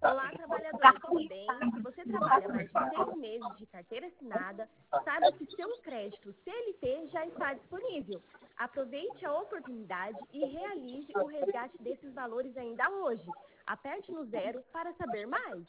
Olá, trabalhador, tudo bem? Se você trabalha mais de 6 meses de carteira assinada, saiba que seu crédito CLT já está disponível. Aproveite a oportunidade e realize o resgate desses valores ainda hoje. Aperte no 0 para saber mais.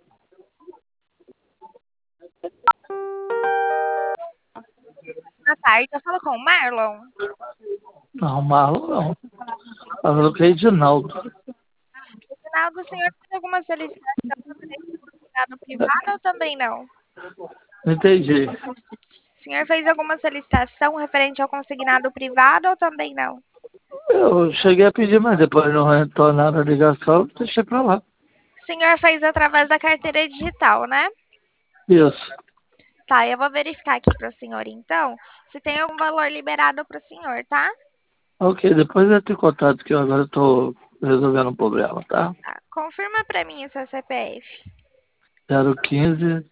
Boa tarde, eu falo com o Marlon. Não, Marlon não. Falando que é Edinaldo. Reginaldo, o senhor fez alguma solicitação no privado ou também não? Não entendi. O senhor fez alguma solicitação referente ao consignado privado ou também não? Eu cheguei a pedir, mas depois não retornaram a ligação, deixei pra lá. O senhor fez através da carteira digital, né? Isso. Tá, eu vou verificar aqui para o senhor então, se tem algum valor liberado para o senhor, tá? Ok, depois eu entro em contato, que eu agora estou resolvendo um problema, tá? Tá. Confirma para mim o seu CPF. 015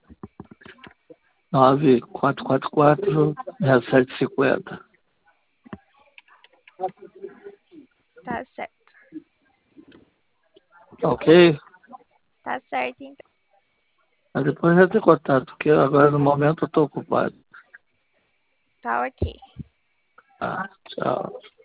9444 6750. Tá certo. Ok? Tá certo, então. Mas depois eu entro em contato, porque agora no momento eu estou ocupado. Tá ok. Tá, tchau.